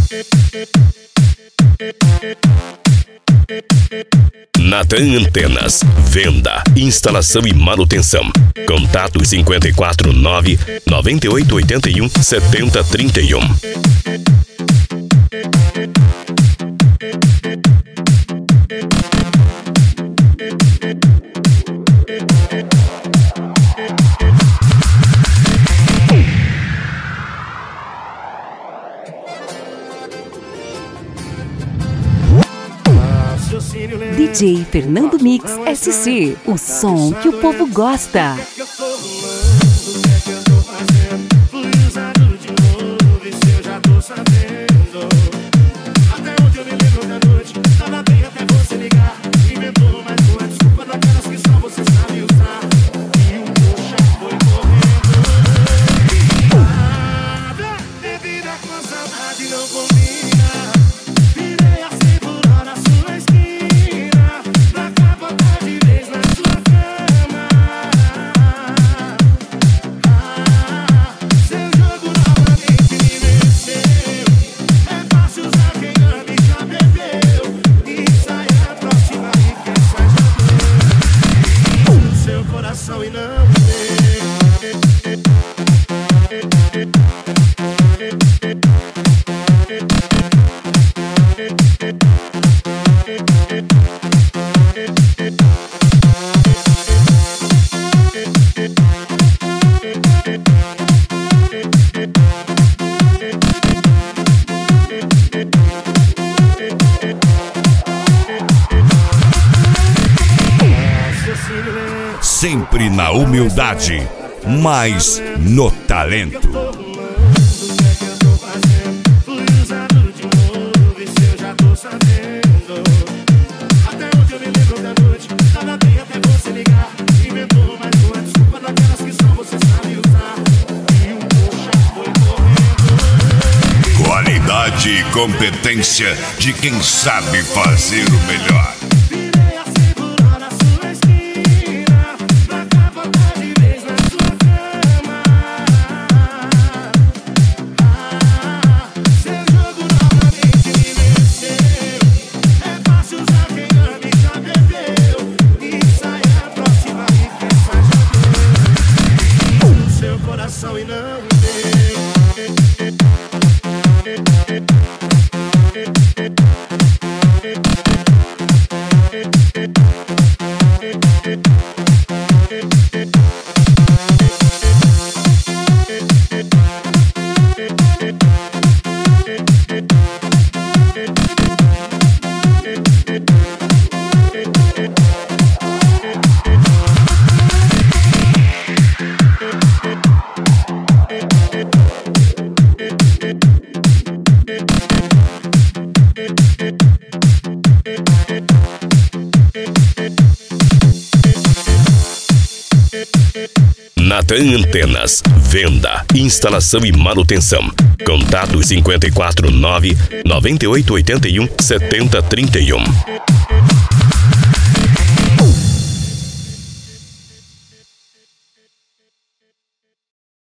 Natan Antenas, venda, instalação e manutenção. Contato 549 9881 7031. DJ Fernando Mix SC, o som que o povo gosta. Sempre na humildade, mas no talento. Qualidade e competência de quem sabe fazer o melhor. Natan Antenas, venda, instalação e manutenção. Contato 549 9881 7031.